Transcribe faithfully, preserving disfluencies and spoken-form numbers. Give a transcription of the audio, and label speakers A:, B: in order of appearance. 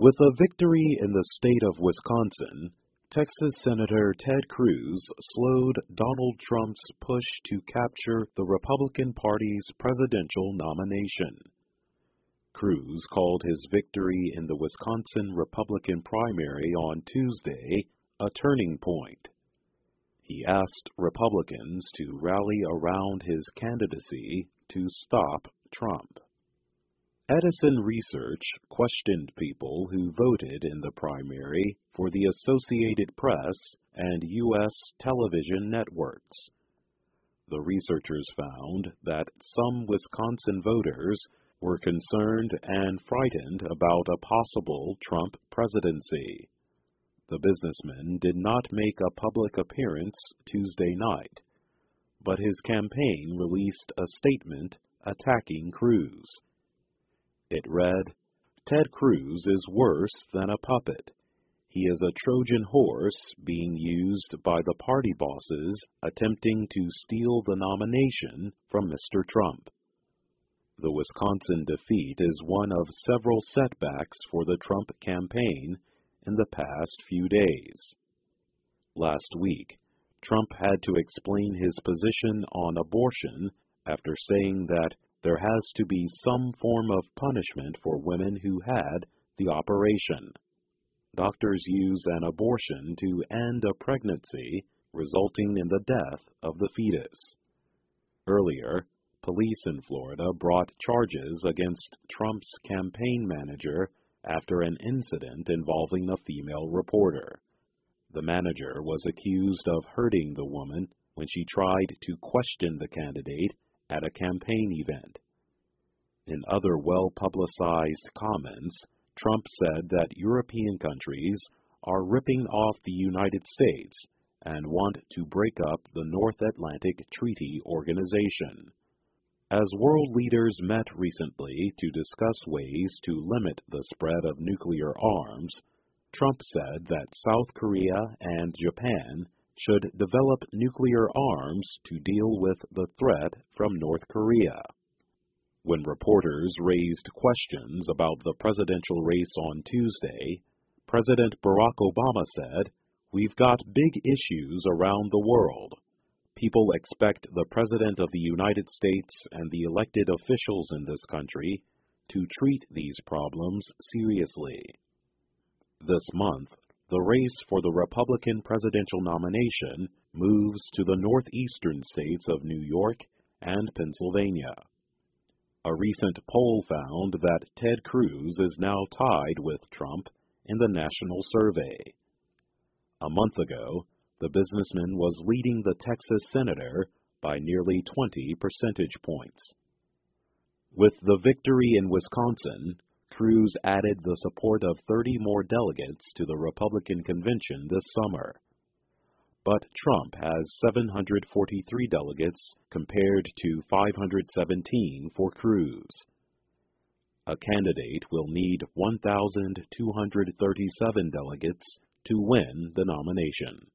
A: With a victory in the state of Wisconsin, Texas Senator Ted Cruz slowed Donald Trump's push to capture the Republican Party's presidential nomination. Cruz called his victory in the Wisconsin Republican primary on Tuesday a turning point. He asked Republicans to rally around his candidacy to stop Trump. Edison Research questioned people who voted in the primary for the Associated Press and U S television networks. The researchers found that some Wisconsin voters were concerned and frightened about a possible Trump presidency. The businessman did not make a public appearance Tuesday night, but his campaign released a statement attacking Cruz. It read, "Ted Cruz is worse than a puppet. He is a Trojan horse being used by the party bosses attempting to steal the nomination from Mister Trump." The Wisconsin defeat is one of several setbacks for the Trump campaign in the past few days. Last week, Trump had to explain his position on abortion after saying that there has to be some form of punishment for women who had the operation. Doctors use an abortion to end a pregnancy, resulting in the death of the fetus. Earlier, police in Florida brought charges against Trump's campaign manager after an incident involving a female reporter. The manager was accused of hurting the woman when she tried to question the candidate at a campaign event. In other well-publicized comments, Trump said that European countries are ripping off the United States and want to break up the North Atlantic Treaty Organization. As world leaders met recently to discuss ways to limit the spread of nuclear arms, Trump said that South Korea and Japan should develop nuclear arms to deal with the threat from North Korea. When reporters raised questions about the presidential race on Tuesday, President Barack Obama said, "We've got big issues around the world. People expect the President of the United States and the elected officials in this country to treat these problems seriously." This month, the race for the Republican presidential nomination moves to the northeastern states of New York and Pennsylvania. A recent poll found that Ted Cruz is now tied with Trump in the national survey. A month ago, the businessman was leading the Texas senator by nearly twenty percentage points. With the victory in Wisconsin, Cruz added the support of thirty more delegates to the Republican convention this summer. But Trump has seven hundred forty-three delegates compared to five hundred seventeen for Cruz. A candidate will need one thousand two hundred thirty-seven delegates to win the nomination.